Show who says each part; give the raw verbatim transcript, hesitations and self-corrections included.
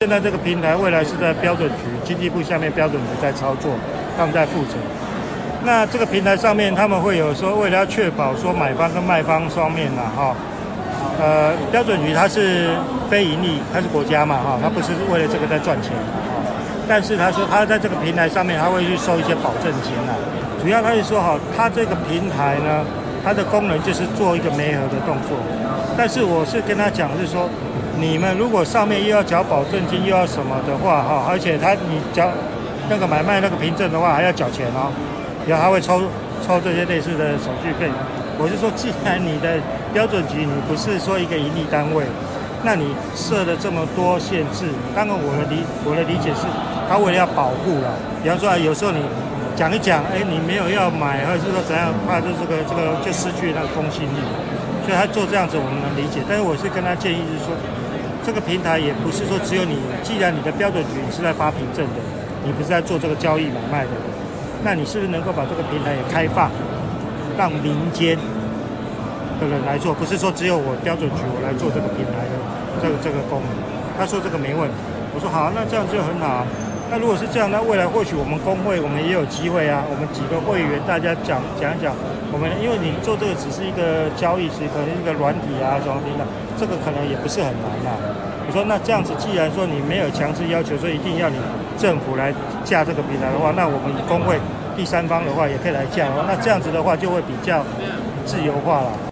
Speaker 1: 现在这个平台未来是在标准局、经济部下面标准局在操作，他们在负责。那这个平台上面他们会有说，为了要确保说买方跟卖方双面呐，哈，呃，标准局它是非盈利，它是国家嘛，哈，它不是为了这个在赚钱，但是他说他在这个平台上面他会去收一些保证金啊，主要他是说哈，他这个平台呢，它的功能就是做一个媒合的动作，但是我是跟他讲是说。你们如果上面又要缴保证金又要什么的话哈，而且他你缴那个买卖那个凭证的话还要缴钱哦，然后他会抽抽这些类似的手续费。我是说，既然你的标准局你不是说一个盈利单位，那你设了这么多限制，当然我的理我的理解是，他为了要保护了。比方说有时候你讲一讲，哎，你没有要买，或者是说怎样，怕就这个这个就失去那个公信力，所以他做这样子我们能理解。但是我是跟他建议是说。这个平台也不是说只有你，既然你的标准局你是在发凭证的，你不是在做这个交易买卖的，那你是不是能够把这个平台也开放，让民间的人来做？不是说只有我标准局我来做这个平台的这个这个功能。他说这个没问题，我说好，那这样就很好。那如果是这样，那未来或许我们工会我们也有机会啊，我们几个会员大家讲讲一讲，我们因为你做这个只是一个交易，是可能一个软体啊什么的，这个可能也不是很难啊。我说那这样子，既然说你没有强制要求说一定要你政府来架这个平台的话，那我们工会第三方的话也可以来架，那这样子的话就会比较自由化了。